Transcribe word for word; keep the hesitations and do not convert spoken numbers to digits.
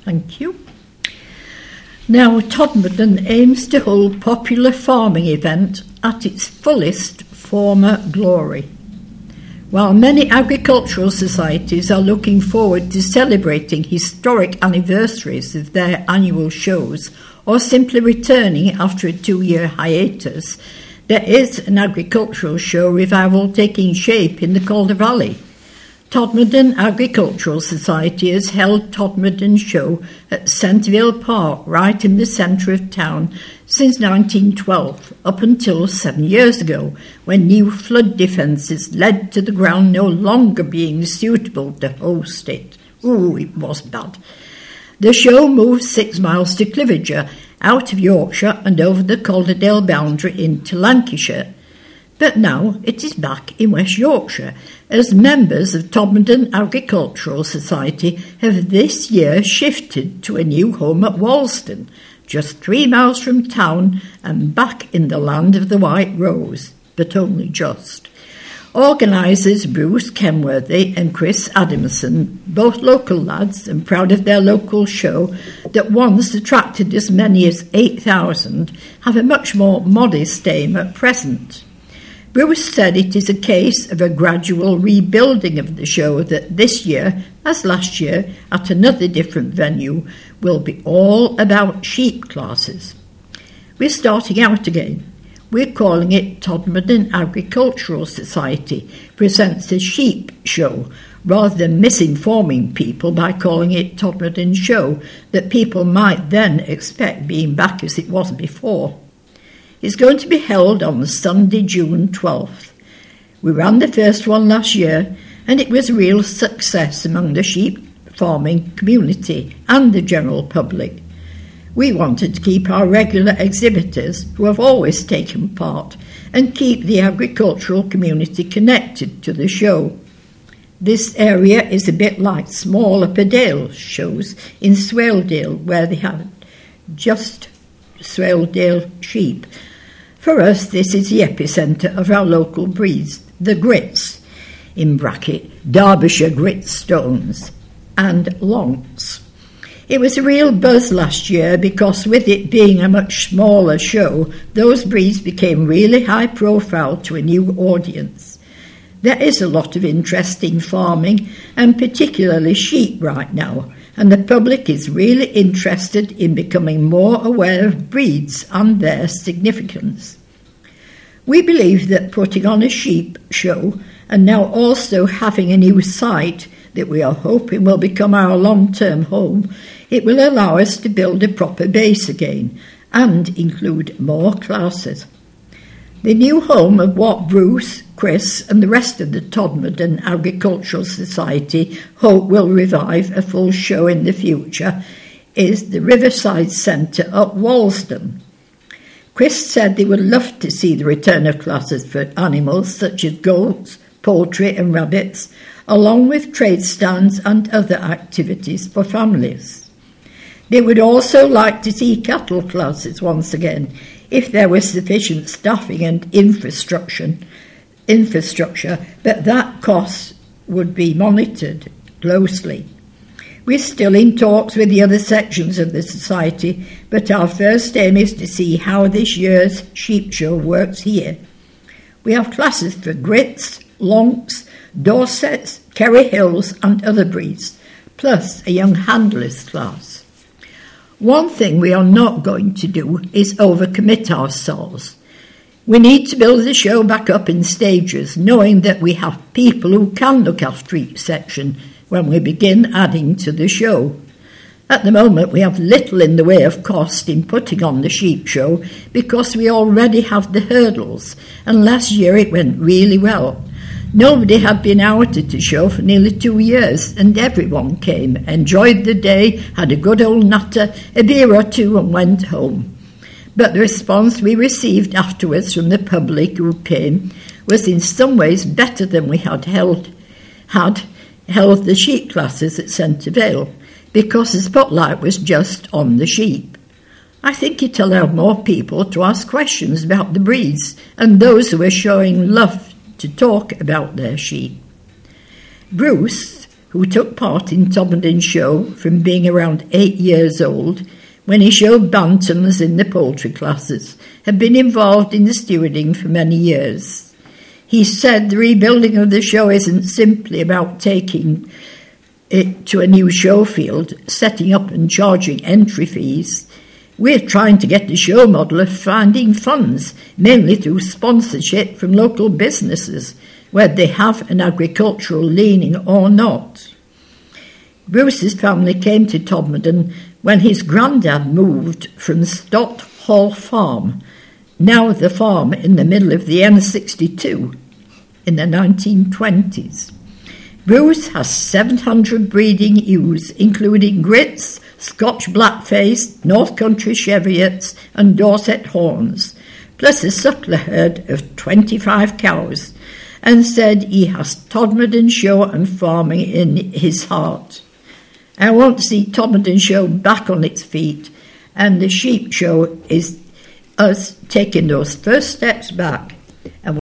Thank you. Now, Todmorden aims to hold popular farming event at its fullest former glory. While many agricultural societies are looking forward to celebrating historic anniversaries of their annual shows or simply returning after a two-year hiatus, there is an agricultural show revival taking shape in the Calder Valley. Todmorden Agricultural Society has held Todmorden Show at Centreville Park, right in the centre of town, since nineteen twelve, up until seven years ago, when new flood defences led to the ground no longer being suitable to host it. Ooh, it was bad. The show moved six miles to Cliviger, out of Yorkshire and over the Calderdale boundary into Lancashire. But now it is back in West Yorkshire, as members of Todmorden Agricultural Society have this year shifted to a new home at Walston, just three miles from town and back in the land of the White Rose, but only just. Organisers Bruce Kenworthy and Chris Adamson, both local lads and proud of their local show that once attracted as many as eight thousand, have a much more modest aim at present. Bruce said it is a case of a gradual rebuilding of the show that this year, as last year, at another different venue, will be all about sheep classes. We're starting out again. We're calling it Todmorden Agricultural Society presents a sheep show, rather than misinforming people by calling it Todmorden Show, that people might then expect being back as it was before. It's going to be held on Sunday, June twelfth. We ran the first one last year, and it was a real success among the sheep farming community and the general public. We wanted to keep our regular exhibitors, who have always taken part, and keep the agricultural community connected to the show. This area is a bit like small Upperdale shows in Swaledale, where they have just Swaledale sheep. For us, this is the epicentre of our local breeds, the Grits, in bracket, Derbyshire Gritstones, and Lonks. It was a real buzz last year because with it being a much smaller show, those breeds became really high profile to a new audience. There is a lot of interest in farming, and particularly sheep right now, and the public is really interested in becoming more aware of breeds and their significance. We believe that putting on a sheep show, and now also having a new site that we are hoping will become our long-term home, it will allow us to build a proper base again and include more classes. The new home of what Bruce, Chris and the rest of the Todmorden Agricultural Society hope will revive a full show in the future is the Riverside Centre at Walston. Chris said they would love to see the return of classes for animals such as goats, poultry and rabbits, along with trade stands and other activities for families. They would also like to see cattle classes once again, if there was sufficient staffing and infrastructure, infrastructure, but that cost would be monitored closely. We're still in talks with the other sections of the society, but our first aim is to see how this year's sheep show works here. We have classes for Grits, Lonks, Dorsets, Kerry Hills and other breeds, plus a young handlers class. One thing we are not going to do is overcommit ourselves. We need to build the show back up in stages, knowing that we have people who can look after each section when we begin adding to the show. At the moment, we have little in the way of cost in putting on the sheep show because we already have the hurdles, and last year it went really well. Nobody had been out at the show for nearly two years, and everyone came, enjoyed the day, had a good old natter, a beer or two, and went home. But the response we received afterwards from the public who came was in some ways better than we had held, had held the sheep classes at Centreville, because the spotlight was just on the sheep. I think it allowed more people to ask questions about the breeds and those who were showing love to talk about their sheep. Bruce, who took part in Todmorden Show from being around eight years old, when he showed bantams in the poultry classes, had been involved in the stewarding for many years. He said the rebuilding of the show isn't simply about taking it to a new show field, setting up and charging entry fees. We're trying to get the show model of finding funds, mainly through sponsorship from local businesses, whether they have an agricultural leaning or not. Bruce's family came to Todmorden when his granddad moved from Stott Hall Farm, now the farm in the middle of the N sixty-two, in the nineteen twenties. Bruce has seven hundred breeding ewes, including Grits, Scotch Blackface, North Country Cheviots and Dorset Horns, plus a suckler herd of twenty-five cows, and said he has Todmorden Show and farming in his heart. I want to see Todmorden Show back on its feet, and the sheep show is us taking those first steps back. And